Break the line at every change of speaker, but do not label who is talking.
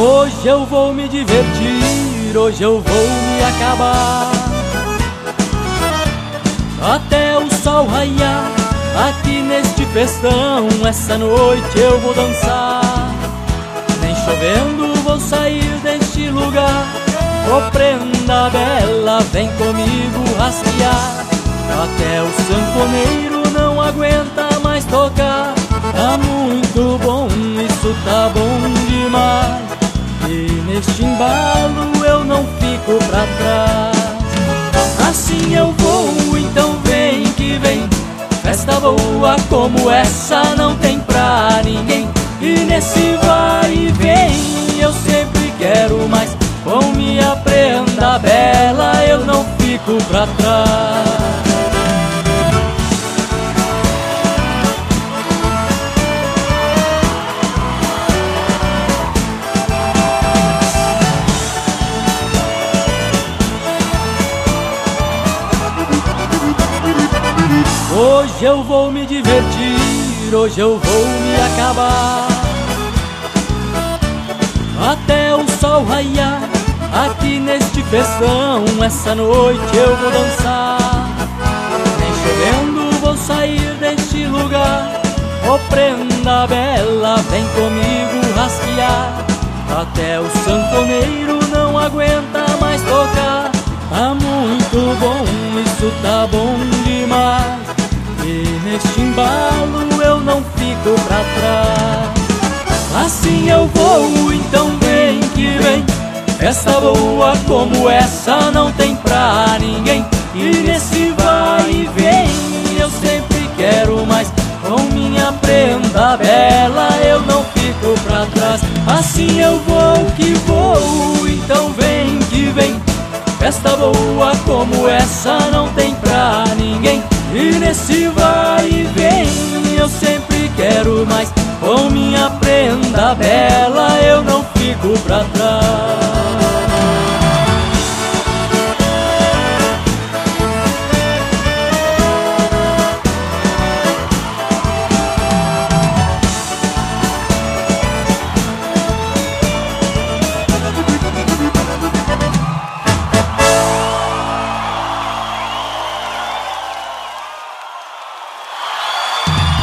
Hoje eu vou me divertir, hoje eu vou me acabar, até o sol raiar. Aqui neste festão, essa noite eu vou dançar. Nem chovendo vou sair deste lugar. Ô prenda bela, vem comigo rasguear. Até o sanfoneiro não aguenta mais tocar. Tá muito bom, isso tá bom demais. E neste embalo eu não fico pra trás. Assim eu vou, então vem que vem. Festa boa como essa não tem pra ninguém. E nesse vai e vem eu sempre quero mais. Com minha prenda bela eu não fico pra trás. Hoje eu vou me divertir, hoje eu vou me acabar, até o sol raiar. Aqui neste festão, essa noite eu vou dançar. Nem chovendo vou sair deste lugar. Ô prenda bela, vem comigo rasguear. Até o sanfoneiro não aguenta mais tocar. Tá muito bom, isso tá bom demais. E neste embalo eu não fico pra trás. Assim eu vou, então vem que vem. Festa boa como essa não tem pra ninguém. E nesse vai e vem eu sempre quero mais. Com minha prenda bela eu não fico pra trás. Assim eu vou que vou, então vem que vem. Festa boa como essa não tem pra ninguém. E nesse vai e vem eu sempre quero mais. Com minha prenda bela eu não fico pra trás.